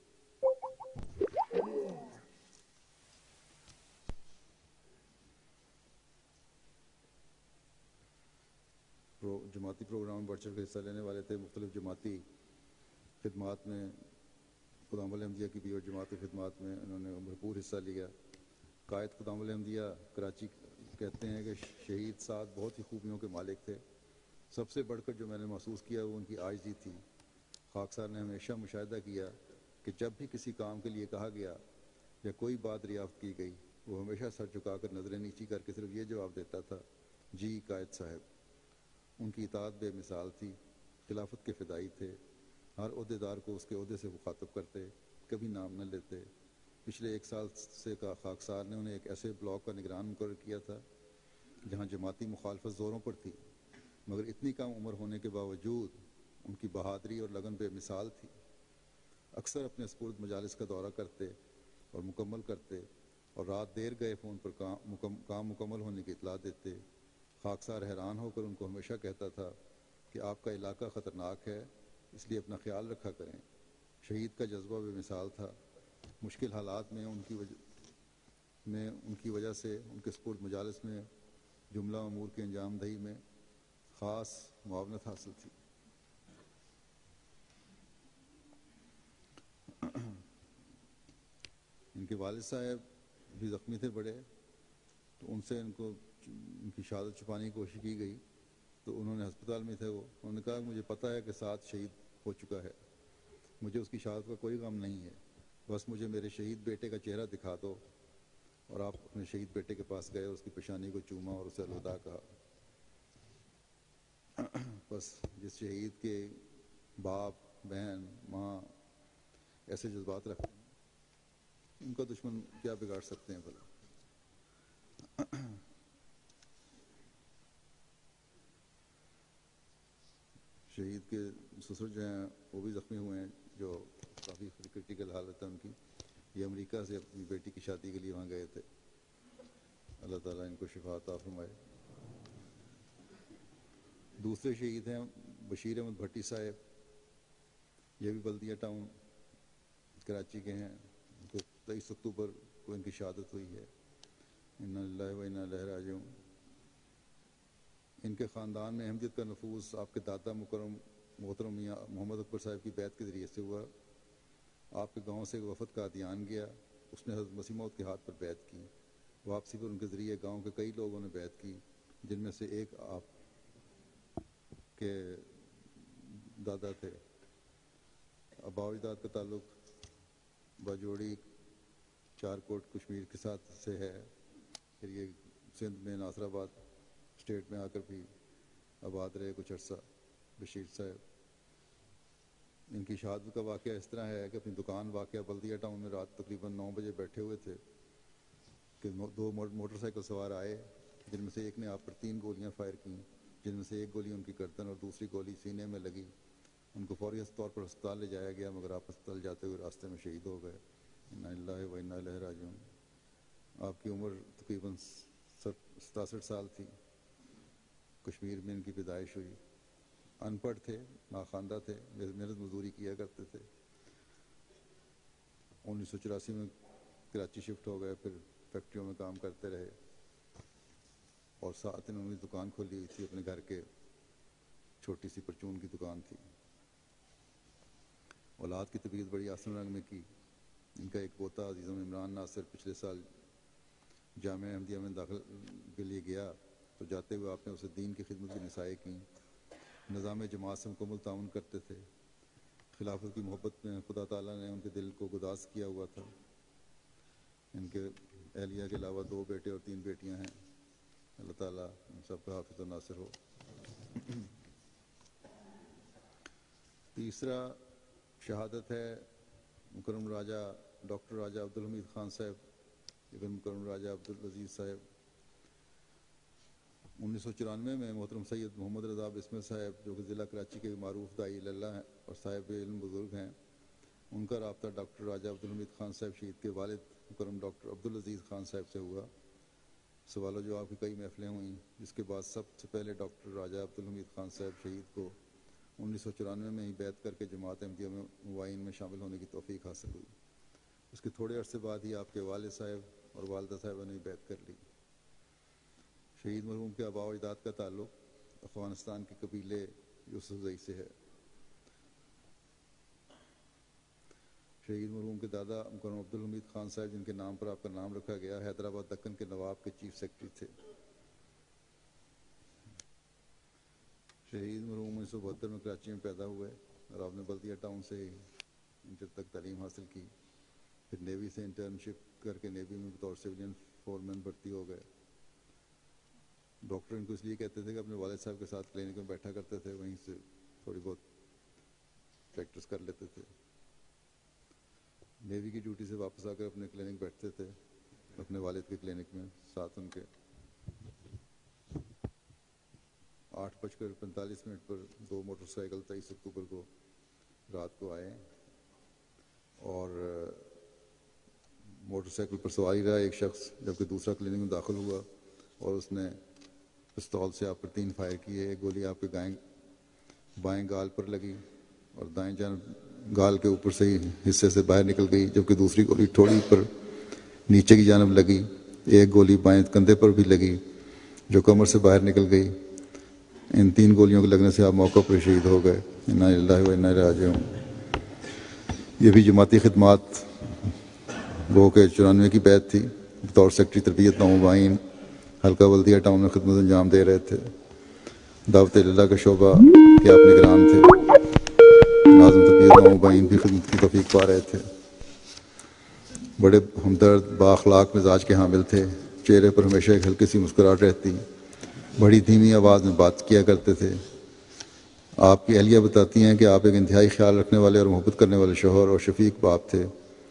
جماعتی پروگرام میں بڑھ چڑھ کر حصہ لینے والے تھے. مختلف جماعتی خدمات میں خدام الاحمدیہ کی بھی اور جماعتی خدمات میں انہوں نے بھرپور حصہ لیا. قائد خدام الاحمدیہ کراچی کہتے ہیں کہ شہید سعد بہت ہی خوبیوں کے مالک تھے. سب سے بڑھ کر جو میں نے محسوس کیا وہ ان کی عاجزی تھی. خاکسار نے ہمیشہ مشاہدہ کیا کہ جب بھی کسی کام کے لیے کہا گیا یا کوئی بات دریافت کی گئی, وہ ہمیشہ سر جھکا کر نظریں نیچی کر کے صرف یہ جواب دیتا تھا, جی قائد صاحب. ان کی اطاعت بے مثال تھی. خلافت کے فدائی تھے. ہر عہدیدار کو اس کے عہدے سے مخاطب کرتے, کبھی نام نہ لیتے. پچھلے 1 سال سے خاکسار نے انہیں ایک ایسے بلاک کا نگران مقرر کیا تھا جہاں جماعتی مخالفت زوروں پر تھی، مگر اتنی کم عمر ہونے کے باوجود ان کی بہادری اور لگن بے مثال تھی۔ اکثر اپنے سپرد مجالس کا دورہ کرتے اور مکمل کرتے، اور رات دیر گئے فون پر کام مکمل ہونے کی اطلاع دیتے۔ خاکسار حیران ہو کر ان کو ہمیشہ کہتا تھا کہ آپ کا علاقہ خطرناک ہے، اس لیے اپنا خیال رکھا کریں۔ شہید کا جذبہ بے مثال تھا۔ مشکل حالات میں ان کی وجہ سے ان کے سپرد مجالس میں جملہ امور کی انجام دہی میں خاص معاونت حاصل تھی۔ ان کے والد صاحب بھی زخمی تھے بڑے، تو ان سے ان کی شہادت چھپانے کی کوشش کی گئی، تو انہوں نے ہسپتال میں تھے انہوں نے کہا مجھے پتہ ہے کہ ساتھ شہید ہو چکا ہے، مجھے اس کی شہادت کا کوئی غم نہیں ہے، بس مجھے میرے شہید بیٹے کا چہرہ دکھا دو۔ اور آپ اپنے شہید بیٹے کے پاس گئے، اس کی پیشانی کو چوما اور اسے الوداع کہا۔ بس جس شہید کے باپ، بہن، ماں ایسے جذبات رکھتے ہیں، ان کا دشمن کیا بگاڑ سکتے ہیں بھلا۔ شہید کے سسر جو ہیں وہ بھی زخمی ہوئے ہیں، جو کافی کرٹیکل حالت ہے ان کی۔ یہ امریکہ سے اپنی بیٹی کی شادی کے لیے وہاں گئے تھے۔ اللہ تعالیٰ ان کو شفا عطا فرمائے۔ دوسرے شہید ہیں بشیر احمد بھٹی صاحب، یہ بھی بلدیہ ٹاؤن کراچی کے ہیں۔ ان کو 23 اکتوبر کو ان کی شہادت ہوئی ہے۔ انا للہ و انا الیہ راجعون۔ ان کے خاندان میں احمدیت کا نفوذ آپ کے دادا محترم میاں محمد اکبر صاحب کی بیعت کے ذریعے سے ہوا۔ آپ کے گاؤں سے ایک وفد قادیان گیا، اس نے حضرت مسیح موعود کے ہاتھ پر بیعت کی۔ واپسی پر ان کے ذریعے گاؤں کے کئی لوگوں نے بیعت کی، جن میں سے ایک آپ کے دادا تھے۔ ابا اجداد کا تعلق باجوڑی چارکوٹ کشمیر کے ساتھ سے ہے، پھر یہ سندھ میں ناصر آباد اسٹیٹ میں آ کر بھی آباد رہے کچھ عرصہ۔ بشیر صاحب، ان کی شہادت کا واقعہ اس طرح ہے کہ اپنی دکان واقعہ بلدیہ ٹاؤن میں رات تقریباً 9 بجے بیٹھے ہوئے تھے کہ 2 موٹر سائیکل سوار آئے، جن میں سے ایک نے آپ پر 3 گولیاں فائر کیں، جن میں سے ایک گولی ان کی گردن اور دوسری گولی سینے میں لگی۔ ان کو فوری طور پر ہسپتال لے جایا گیا، مگر آپ ہسپتال جاتے ہوئے راستے میں شہید ہو گئے۔ انا للہ و انا الیہ راجعون۔ آپ کی عمر تقریباً 67 سال تھی۔ کشمیر میں ان کی پیدائش ہوئی۔ ان پڑھ تھے، ناخواندہ تھے، محنت مزدوری کیا کرتے تھے۔ 1984 میں کراچی شفٹ ہو گئے، پھر فیکٹریوں میں کام کرتے رہے، اور ساتھ انہوں نے دکان کھولی ہوئی تھی اپنے گھر کے، چھوٹی سی پرچون کی دکان تھی۔ اولاد کی طبیعت بڑی آسن رنگ میں کی۔ ان کا ایک پوتا عزیزم عمران ناصر پچھلے سال جامعہ احمدیہ میں داخل کے لیے گیا، تو جاتے ہوئے آپ نے اسے دین کی خدمت کی نصائح کیں۔ نظام جماعت سے مکمل تعاون کرتے تھے۔ خلافت کی محبت میں خدا تعالیٰ نے ان کے دل کو گداز کیا ہوا تھا۔ ان کے اہلیہ کے علاوہ 2 بیٹے اور 3 بیٹیاں ہیں۔ اللہ تعالیٰ ان سب کا حافظ و ناصر ہو۔ تیسرا شہادت ہے مکرم راجہ ڈاکٹر راجہ عبدالحمید خان صاحب ابن مکرم راجہ عبدالعزیز صاحب۔ 1994 میں محترم سید محمد رضا بسمل صاحب، جو کہ ضلع کراچی کے معروف داعی اللہ ہیں اور صاحب علم بزرگ ہیں، ان کا رابطہ ڈاکٹر راجہ عبدالحمید خان صاحب شہید کے والد مکرم ڈاکٹر عبدالعزیز خان صاحب سے ہوا۔ سوال و جواب کی کئی محفلیں ہوئیں، جس کے بعد سب سے پہلے ڈاکٹر راجہ عبدالحمید خان صاحب شہید کو 1994 میں ہی بیعت کر کے جماعت احمدیہ میں مبائن میں شامل ہونے کی توفیق حاصل ہوئی۔ اس کے تھوڑے عرصے بعد ہی آپ کے والد صاحب اور والدہ صاحبہ نے بیعت کر لی۔ شہید مرحوم کے آباء و اجداد کا تعلق افغانستان کے قبیلے یوسفزئی سے ہے۔ شہید مرحوم کے دادا مکرم عبدالحمید خان صاحب، جن کے نام پر آپ کا نام رکھا گیا، حیدرآباد دکن کے نواب کے چیف سیکرٹری تھے۔ شہید مرحوم 1972 میں کراچی میں پیدا ہوئے، اور آپ نے بلدیہ ٹاؤن سے ہی انٹر تک تعلیم حاصل کی۔ پھر نیوی سے انٹرنشپ کر کے نیوی میں بطور سویلین فورمین بھرتی ہو گئے۔ ڈاکٹر ان کو اس لیے کہتے تھے کہ اپنے والد صاحب کے ساتھ کلینک میں بیٹھا کرتے تھے، وہیں سے تھوڑی بہت پریکٹس کر لیتے تھے۔ Navy की duty से वापस आकर अपने क्लिनिक बैठते थे, अपने वालिद के क्लिनिक में साथ उनके 8:45 पर 2 मोटरसाइकिल 23 अक्टूबर को रात को आए और मोटरसाइकिल पर सवारी रहा एक शख्स, जबकि दूसरा क्लिनिक में दाखिल हुआ और उसने पिस्तौल से आप पर 3 फायर किए। एक गोली आपके बाएं गाल पर लगी और दाएं जानब गाल के ऊपर से ही हिस्से से बाहर निकल गई, जबकि दूसरी गोली ठोड़ी पर नीचे की जानब लगी। एक गोली बाएं कंधे पर भी लगी जो कमर से बाहर निकल गई। इन 3 गोलियों के लगने से आप मौके पर शहीद हो गए। इन्ना लिल्लाहि व इन्ना इलैहि राजिऊन। ये भी जमाती खिदमात गो के 94 की बैत थी। बतौर सेक्रेटरी तरबियत नौमुबाइन हल्का बल्दिया टाउन में खिदमत अंजाम दे रहे थे। दावत इल्लाह का शोबा के आप निगरान थे। नाज़िम तरबियत नौमुबाइन भी खिदमत की तौफीक पा रहे थे। बड़े हमदर्द बाअखलाक मिजाज के हामिल थे। चेहरे पर हमेशा एक हल्की सी मुस्कुराहट रहती। बड़ी धीमी आवाज़ में बात किया करते थे। आपकी अहलिया बताती हैं कि आप एक इंतहाई ख्याल रखने वाले और मोहब्बत करने वाले शौहर और शफीक बाप थे।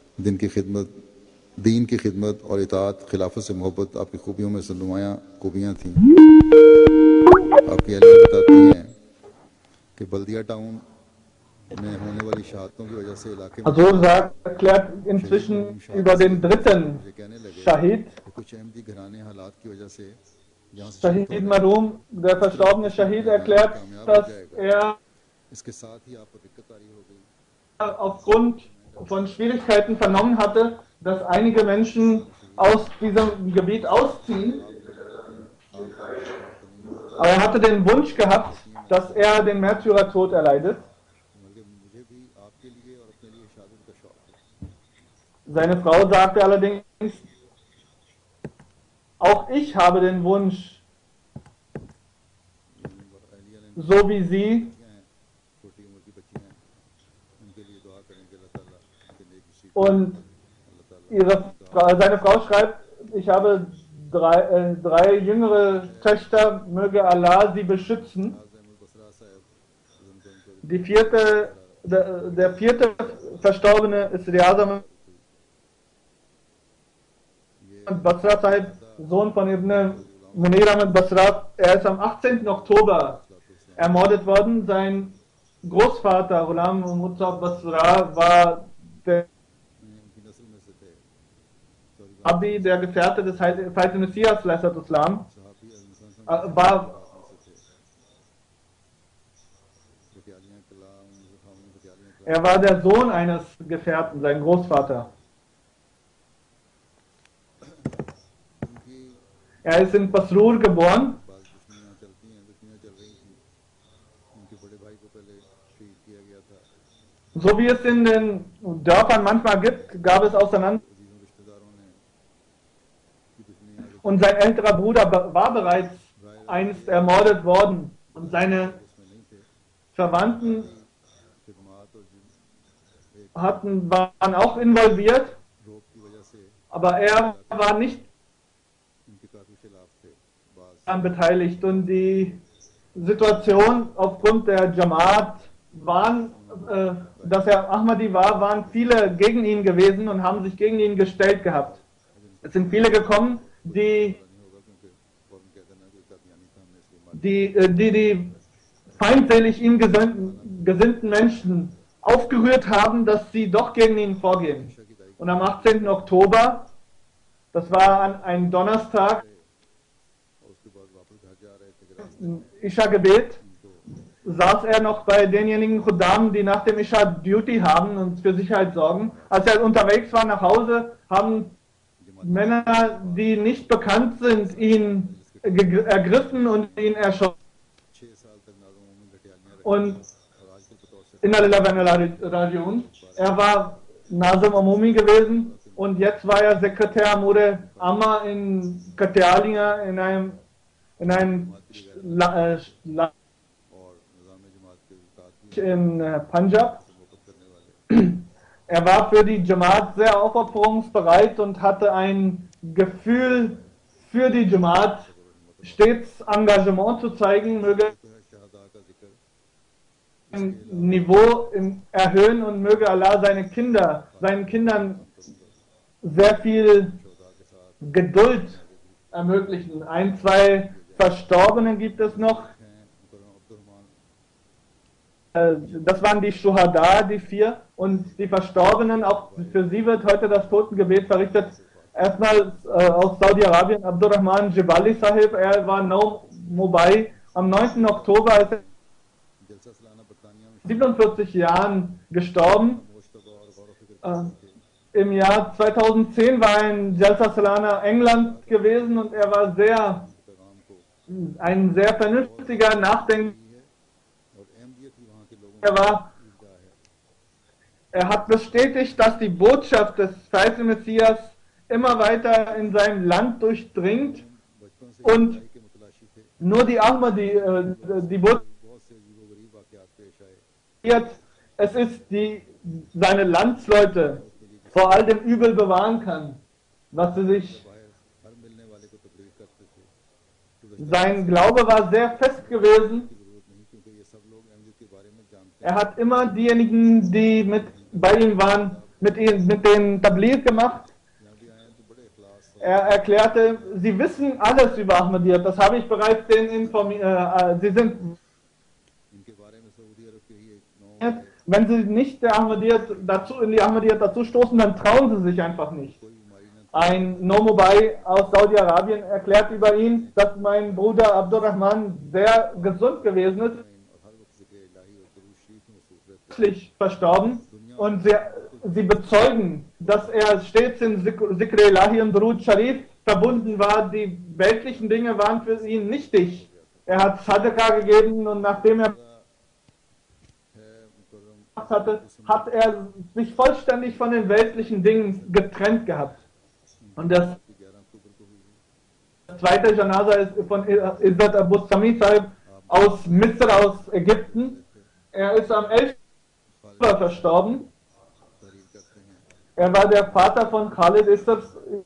दीन की खिदमत और इताअत, खिलाफत से मोहब्बत आपकी खूबियों में से नुमायाँ खूबियाँ थीं। आपकी अहलिया बताती हैं कि बल्दिया टाउन में होने वाली शहादतों की वजह से इलाके में So erklärt inzwischen über den dritten Shahid. कुछ अहमदी घराने हालात की वजह से Shahid Maroom, der verstorbene Shahid, erklärt, dass er इसके साथ ही आप पर दिक्कत आ रही हो गई। aufgrund von Schwierigkeiten vernommen hatte, dass einige Menschen aus diesem Gebiet ausziehen. Aber er hatte den Wunsch gehabt, dass er den Märtyrertod erleidet. Seine Frau sagte allerdings, auch ich habe den Wunsch, so wie Sie, und seine Frau schreibt, ich habe drei jüngere Töchter, möge Allah sie beschützen. Der vierte Verstorbene ist Riyaz Basra Sahib, Sohn von Ibn Munir Ahmed Basra. Er ist am 18. Oktober ermordet worden. Sein Großvater Ghulam Muhtar Basra war der Abi, der Gefährte des Heiligen Messias, Islam, er war der Sohn eines Gefährten, sein Großvater. Er ist in Pasrur geboren. So wie es in den Dörfern manchmal gibt, gab es Auseinandersetzungen. Und sein älterer Bruder war bereits einst ermordet worden. Und seine Verwandten waren auch involviert. Aber er war nicht daran beteiligt. Und die Situation aufgrund der Jamaat waren, dass er Ahmadi war, waren viele gegen ihn gewesen und haben sich gegen ihn gestellt gehabt. Es sind viele gekommen, die feindselig ihm gesinnten Menschen aufgerührt haben, dass sie doch gegen ihn vorgehen. Und am 18. Oktober, das war ein Donnerstag, Isha-Gebet, saß er noch bei denjenigen Khuddam, die nach dem Isha Duty haben und für Sicherheit sorgen. Als er unterwegs war nach Hause, haben Männer, die nicht bekannt sind, ihn ergriffen und ihn erschossen. Und er war Nazim Amumi gewesen und jetzt war er Sekretär Amure Amma in Katyaliya in einem in Punjab. Er war für die Jamaat sehr aufopferungsbereit und hatte ein Gefühl für die Jamaat, stets Engagement zu zeigen, möge Niveau erhöhen und möge Allah seinen Kindern sehr viel Geduld ermöglichen. Ein, zwei Verstorbenen gibt es noch. Das waren die Shuhada, die 4. Und die Verstorbenen, auch für sie wird heute das Totengebet verrichtet. Erstmal aus Saudi-Arabien, Abdurrahman Jibali Sahib, er war Mumbai am 9. Oktober, ist 47 Jahren gestorben. Im Jahr 2010 war er in Jalsa Salana, England gewesen und er war ein sehr vernünftiger, nachdenklicher. Er hat bestätigt, dass die Botschaft des verheißenen Messias immer weiter in seinem Land durchdringt und nur die Ahmadi, die Botschaft, es ist seine Landsleute vor all dem Übel bewahren kann, was sie sich. Sein Glaube war sehr fest gewesen. Er hat immer diejenigen, die bei ihm waren, mit denen Tabligh gemacht. Er erklärte, sie wissen alles über Ahmadiyyat, das habe ich bereits denen informiert. Sie sind, wenn sie nicht in die Ahmadiyyat dazu stoßen, dann trauen sie sich einfach nicht. Ein Nomubai aus Saudi-Arabien erklärt über ihn, dass mein Bruder Abdurrahman sehr gesund gewesen ist, plötzlich verstorben, und sie bezeugen, dass er stets in Zikr Ilahi und Durud Sharif verbunden war. Die weltlichen Dinge waren für ihn nichtig. Er hat Sadaqah gegeben und nachdem er hatte, hat er sich vollständig von den weltlichen Dingen getrennt gehabt. Und das zweite Janaza ist von Izzat Abu Sami Sahib aus Misr, aus Ägypten. Er ist am 11. verstorben. Er war der Vater von Khalid Izzat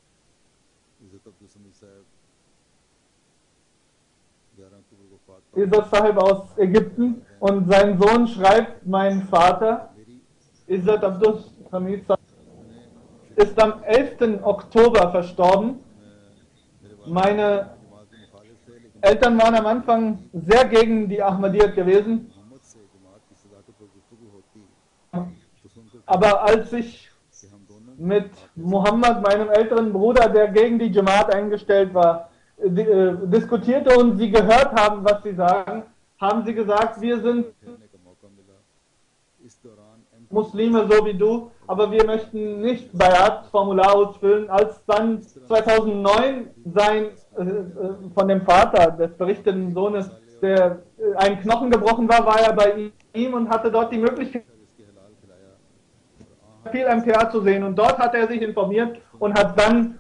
Sahib aus Ägypten, und sein Sohn schreibt, mein Vater Izzat Abdul Hamid Sahib ist am 11. Oktober verstorben. Meine Eltern waren am Anfang sehr gegen die Ahmadiyyat gewesen. Aber als ich mit Muhammad, meinem älteren Bruder, der gegen die Jamaat eingestellt war, diskutierte und sie gehört haben, was sie sagen, haben sie gesagt, wir sind Muslime so wie du, aber wir möchten nicht Bayat-Formular ausfüllen. Als dann 2009 von dem Vater des berichteten Sohnes ein Knochen gebrochen war, war er bei ihm und hatte dort die Möglichkeit, viel MTA zu sehen, und dort hat er sich informiert und hat dann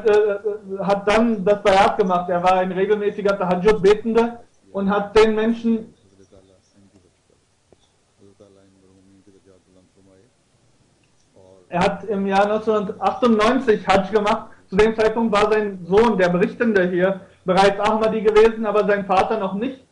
das Bayat gemacht. Er war ein regelmäßiger Tahajjud-Betender und hat den Menschen er hat im Jahr 1998 Hajj gemacht. Zu dem Zeitpunkt war sein Sohn, der Berichtende hier, bereits Ahmadi gewesen, aber sein Vater noch nicht.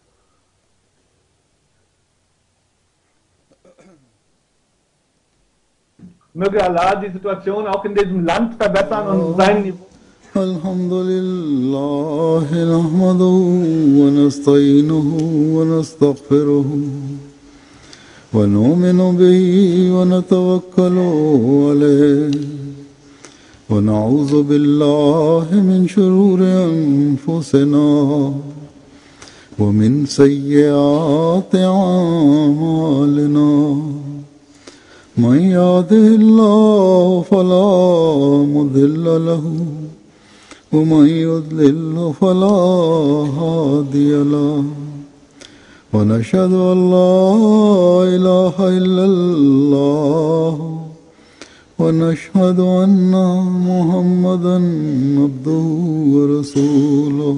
Möge Allah die Situation auch in diesem Land verbessern und sein Niveau. Alhamdulillah, nahmaduhu wa nasta'inuhu wa nastaghfiruhu wa nu'minu bihi wa natawakkalu alayhi wa na'udhu billahi min shururi anfusina wa min sayyiati a'malina. من يهده الله فلا مضل له ومن يضلل فلا هادي له ونشهد أن لا إله إلا الله ونشهد أن محمدا عبده ورسوله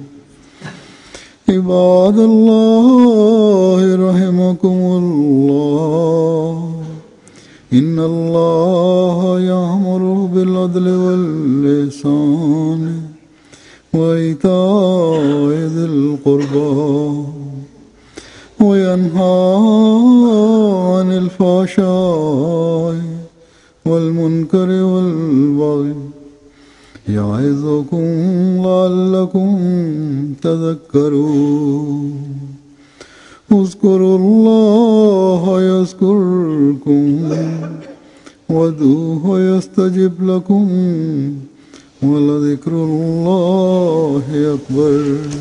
عباد الله رحمكم الله إن الله يأمر بالعدل والإحسان وإيتاء ذي القربى وينهى عن الفحشاء والمنكر والبغي يعظكم لعلكم تذكرون اذكروا الله يذكركم وادعوه يستجب لكم ولذكر الله أكبر.